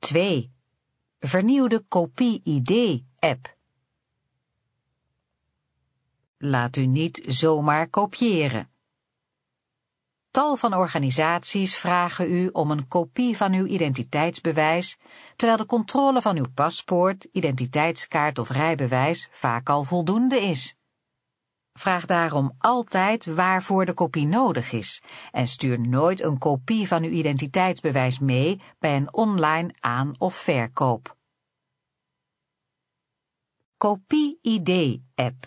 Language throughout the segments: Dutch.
2. Vernieuwde kopie-ID-app. Laat u niet zomaar kopiëren. Tal van organisaties vragen u om een kopie van uw identiteitsbewijs, terwijl de controle van uw paspoort, identiteitskaart of rijbewijs vaak al voldoende is. Vraag daarom altijd waarvoor de kopie nodig is en stuur nooit een kopie van uw identiteitsbewijs mee bij een online aan- of verkoop. Kopie-ID-app.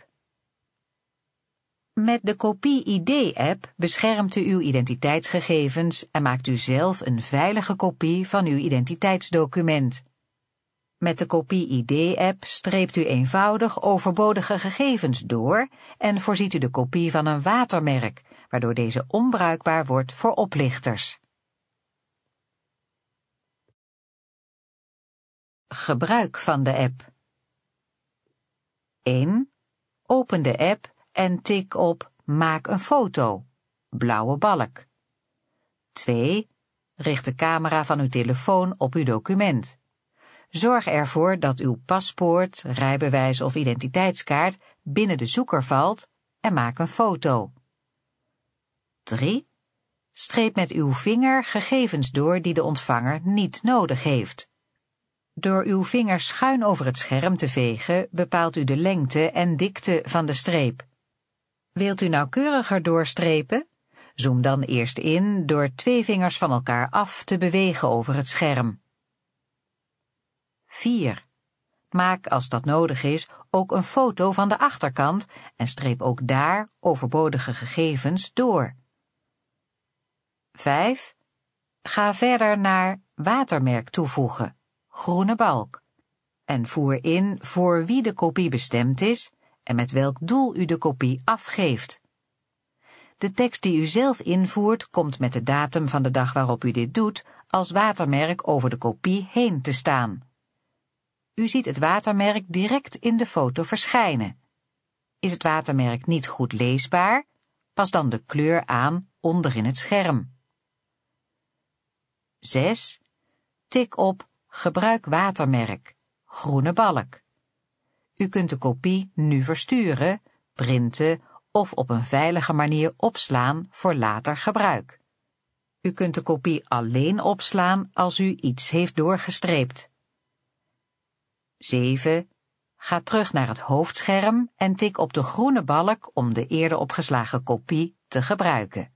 Met de Kopie-ID-app beschermt u uw identiteitsgegevens en maakt u zelf een veilige kopie van uw identiteitsdocument. Met de Kopie-ID-app streept u eenvoudig overbodige gegevens door en voorziet u de kopie van een watermerk, waardoor deze onbruikbaar wordt voor oplichters. Gebruik van de app. 1. Open de app en tik op Maak een foto, blauwe balk. 2. Richt de camera van uw telefoon op uw document. Zorg ervoor dat uw paspoort, rijbewijs of identiteitskaart binnen de zoeker valt en maak een foto. 3. Streep met uw vinger gegevens door die de ontvanger niet nodig heeft. Door uw vinger schuin over het scherm te vegen bepaalt u de lengte en dikte van de streep. Wilt u nauwkeuriger doorstrepen? Zoom dan eerst in door 2 vingers van elkaar af te bewegen over het scherm. 4. Maak, als dat nodig is, ook een foto van de achterkant en streep ook daar overbodige gegevens door. 5. Ga verder naar Watermerk toevoegen, groene balk, en voer in voor wie de kopie bestemd is en met welk doel u de kopie afgeeft. De tekst die u zelf invoert komt met de datum van de dag waarop u dit doet als watermerk over de kopie heen te staan. U ziet het watermerk direct in de foto verschijnen. Is het watermerk niet goed leesbaar? Pas dan de kleur aan onderin het scherm. 6. Tik op Gebruik watermerk, groene balk. U kunt de kopie nu versturen, printen of op een veilige manier opslaan voor later gebruik. U kunt de kopie alleen opslaan als u iets heeft doorgestreept. 7. Ga terug naar het hoofdscherm en tik op de groene balk om de eerder opgeslagen kopie te gebruiken.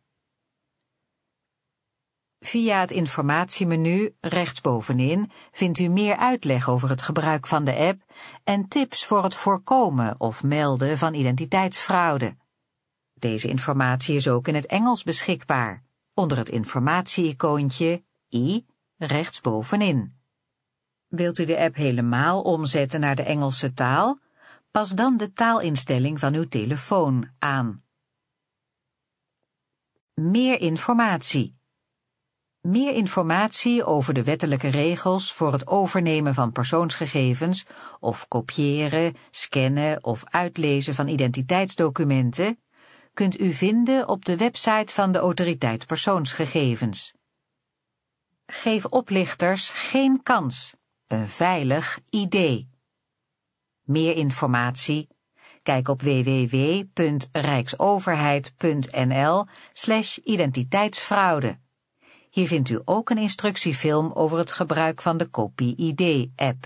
Via het informatiemenu rechtsbovenin vindt u meer uitleg over het gebruik van de app en tips voor het voorkomen of melden van identiteitsfraude. Deze informatie is ook in het Engels beschikbaar, onder het informatie-icoontje I rechtsbovenin. Wilt u de app helemaal omzetten naar de Engelse taal? Pas dan de taalinstelling van uw telefoon aan. Meer informatie. Meer informatie over de wettelijke regels voor het overnemen van persoonsgegevens of kopiëren, scannen of uitlezen van identiteitsdocumenten kunt u vinden op de website van de Autoriteit Persoonsgegevens. Geef oplichters geen kans. Een veilig idee. Meer informatie? Kijk op www.rijksoverheid.nl/identiteitsfraude. Hier vindt u ook een instructiefilm over het gebruik van de Kopie-ID-app.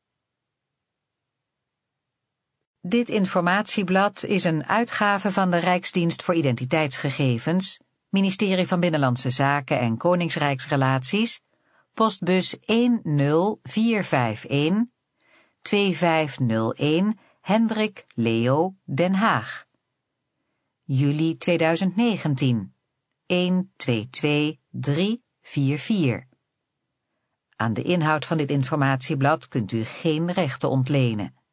Dit informatieblad is een uitgave van de Rijksdienst voor Identiteitsgegevens, Ministerie van Binnenlandse Zaken en Koningsrijksrelaties, postbus 10451 2501 Hendrik Leo Den Haag. Juli 2019 122344. Aan de inhoud van dit informatieblad kunt u geen rechten ontlenen.